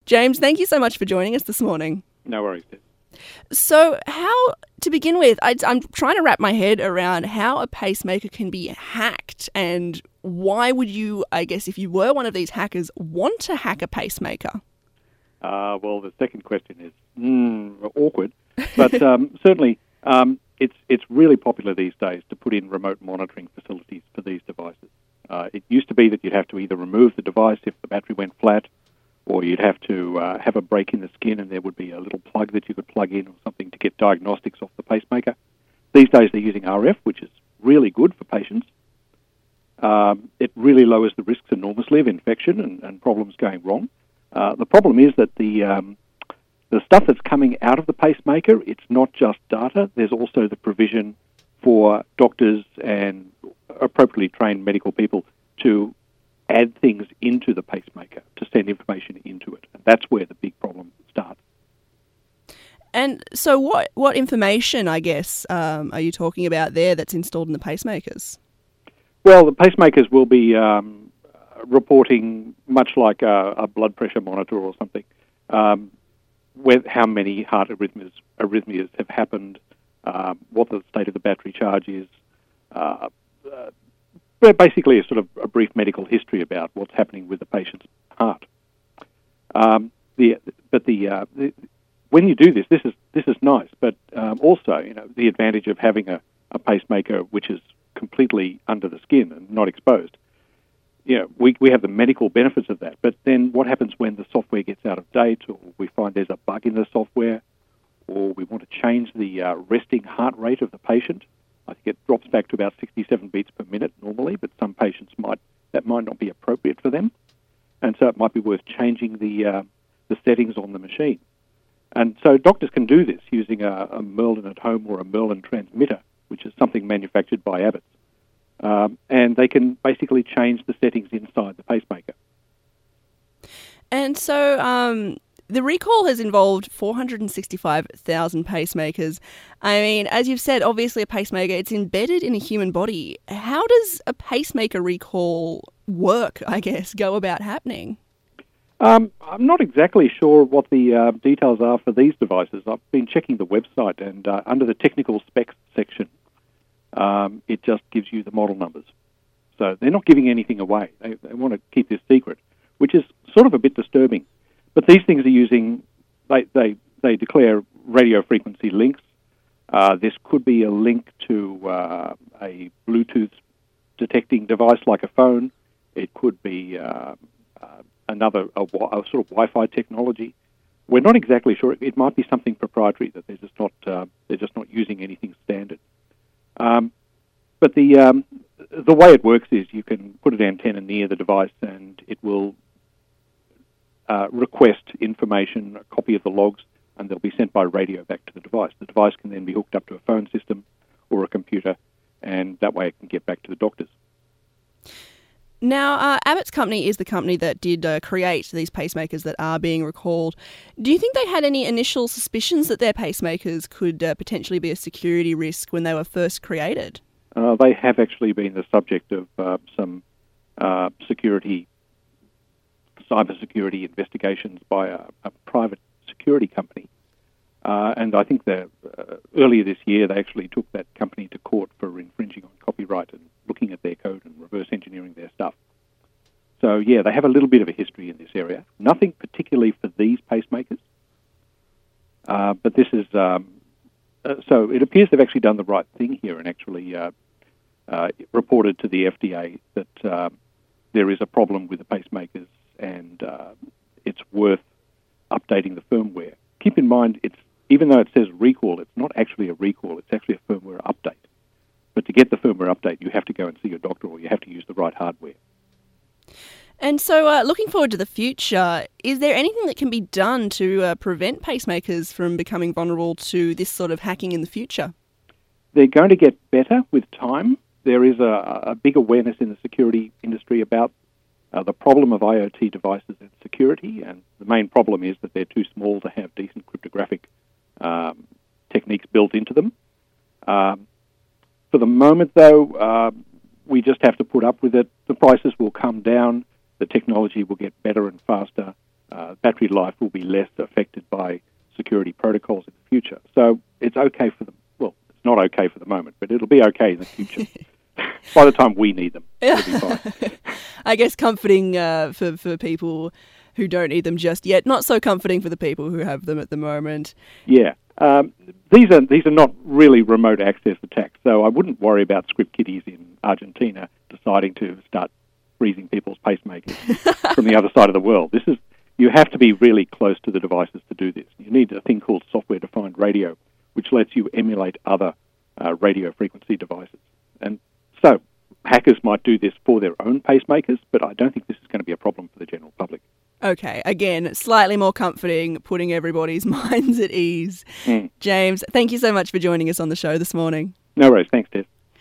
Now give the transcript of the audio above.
James, thank you so much for joining us this morning. No worries, Des. So to begin with, I'm trying to wrap my head around how a pacemaker can be hacked, and why would you, I guess, if you were one of these hackers, want to hack a pacemaker? Well, the second question is awkward, but certainly it's really popular these days to put in remote monitoring facilities for these devices. It used to be that you'd have to either remove the device if the battery went flat, or you'd have to have a break in the skin and there would be a little plug that you could plug in or something to get diagnostics off the pacemaker. These days they're using RF, which is really good for patients. It really lowers the risks enormously of infection and problems going wrong. The problem is that the stuff that's coming out of the pacemaker, it's not just data. There's also the provision for doctors and appropriately trained medical people to add things into the pacemaker, to send information into it. And that's where the big problem starts. And so what information, I guess, are you talking about there that's installed in the pacemakers? Well, the pacemakers will be reporting, much like a blood pressure monitor or something, with how many heart arrhythmias have happened, what the state of the battery charge is, basically a sort of a brief medical history about what's happening with the patient's heart. When you do this is nice, but also, the advantage of having a pacemaker which is completely under the skin and not exposed. We have the medical benefits of that, but then what happens when the software gets out of date, or we find there's a bug in the software, or we want to change the resting heart rate of the patient? I think it drops back to about 67 beats per minute normally, but some patients might not be appropriate for them, and so it might be worth changing the settings on the machine. And so doctors can do this using a Merlin at home or a Merlin transmitter, which is something manufactured by Abbott. And they can basically change the settings inside the pacemaker. And so the recall has involved 465,000 pacemakers. I mean, as you've said, obviously a pacemaker, it's embedded in a human body. How does a pacemaker recall work, I guess, go about happening? I'm not exactly sure what the details are for these devices. I've been checking the website, and under the technical specs section, it just gives you the model numbers. So they're not giving anything away. They want to keep this secret, which is sort of a bit disturbing. But these things are using, they declare radio frequency links. This could be a link to a Bluetooth detecting device like a phone. It could be another a sort of Wi-Fi technology. We're not exactly sure. It might be something proprietary that they're just not using anything standard. But the way it works is you can put an antenna near the device and it will request information, a copy of the logs, and they'll be sent by radio back to the device. The device can then be hooked up to a phone system or a computer, and that way it can get back to the doctors. Now, Abbott's company is the company that did create these pacemakers that are being recalled. Do you think they had any initial suspicions that their pacemakers could potentially be a security risk when they were first created? They have actually been the subject of some cybersecurity investigations by a private security company. And I think that earlier this year they actually took that company to court for infringing on copyright and looking at their code and reverse engineering their stuff. So, yeah, they have a little bit of a history in this area. Nothing particularly for these pacemakers. But this is... so it appears they've actually done the right thing here and actually reported to the FDA that there is a problem with the pacemakers and it's worth updating the firmware. Keep in mind, even though it says recall, it's not actually a recall, it's actually a firmware update. But to get the firmware update, you have to go and see your doctor or you have to use the right hardware. And so looking forward to the future, is there anything that can be done to prevent pacemakers from becoming vulnerable to this sort of hacking in the future? They're going to get better with time. There is a big awareness in the security industry about the problem of IoT devices and security, and the main problem is that they're too small to have decent cryptographic techniques built into them. For the moment, though, we just have to put up with it. The prices will come down. The technology will get better and faster. battery life will be less affected by security protocols in the future. So it's okay for them. Well, it's not okay for the moment, but it'll be okay in the future. By the time we need them, it'll be fine. I guess comforting for people who don't need them just yet. Not so comforting for the people who have them at the moment. Yeah. These are not really remote access attacks, so I wouldn't worry about script kiddies in Argentina deciding to start freezing people's pacemakers from the other side of the world. You have to be really close to the devices to do this. You need a thing called software-defined radio, which lets you emulate other radio frequency devices. And so hackers might do this for their own pacemakers, but I don't think this is going to be a problem for the general public. Okay, again, slightly more comforting, putting everybody's minds at ease. James, thank you so much for joining us on the show this morning. No worries. Thanks, Tess.